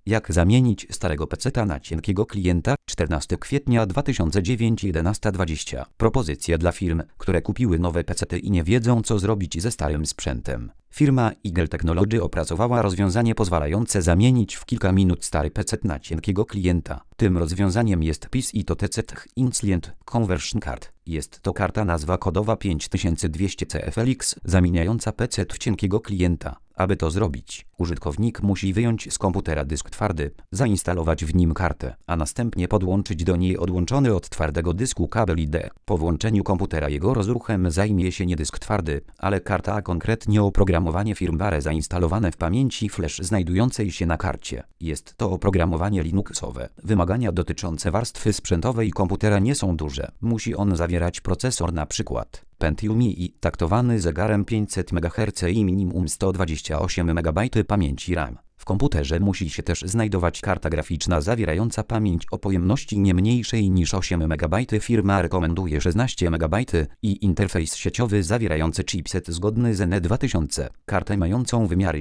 Jak zamienić starego peceta na cienkiego klienta? 14 kwietnia 2009 11:20. Propozycja dla firm, które kupiły nowe pecety i nie wiedzą, co zrobić ze starym sprzętem. Firma Eagle Technology opracowała rozwiązanie pozwalające zamienić w kilka minut stary pecet na cienkiego klienta. Tym rozwiązaniem jest PCI-TCT Instant Conversion Card. Jest to karta nazwa kodowa 5200 CFLX zamieniająca pecet w cienkiego klienta. Aby to zrobić, użytkownik musi wyjąć z komputera dysk twardy, zainstalować w nim kartę, a następnie podłączyć do niej odłączony od twardego dysku kabel ID. Po włączeniu komputera jego rozruchem zajmie się nie dysk twardy, ale karta, a konkretnie oprogramowanie firmware zainstalowane w pamięci flash znajdującej się na karcie. Jest to oprogramowanie Linuxowe. Wymagania dotyczące warstwy sprzętowej komputera nie są duże. Musi on zawierać procesor np. Pentium i taktowany zegarem 500 MHz i minimum 128 MB pamięci RAM. W komputerze musi się też znajdować karta graficzna zawierająca pamięć o pojemności nie mniejszej niż 8 MB. Firma rekomenduje 16 MB i interfejs sieciowy zawierający chipset zgodny z NE2000. Kartę mającą wymiary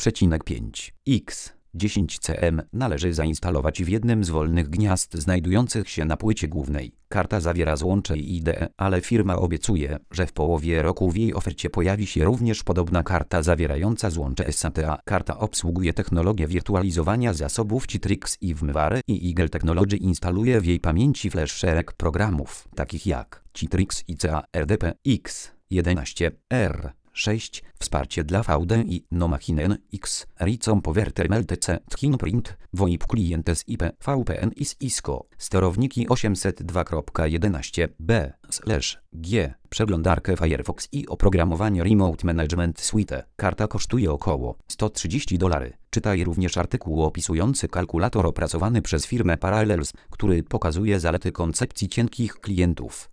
7,5x 10 cm należy zainstalować w jednym z wolnych gniazd znajdujących się na płycie głównej. Karta zawiera złącze IDE, ale firma obiecuje, że w połowie roku w jej ofercie pojawi się również podobna karta zawierająca złącze SATA. Karta obsługuje technologię wirtualizowania zasobów Citrix i VMware i Eagle Technology instaluje w jej pamięci flash szereg programów, takich jak Citrix ICA RDP X11R 6, wsparcie dla VDI, Nomachinen X, Ricom Powerter MLTC, Tkinprint, VoIP Clientes IP, VPN i Cisco, sterowniki 802.11b/g, przeglądarkę Firefox i oprogramowanie Remote Management Suite. Karta kosztuje około $130. Czytaj również artykuł opisujący kalkulator opracowany przez firmę Parallels, który pokazuje zalety koncepcji cienkich klientów.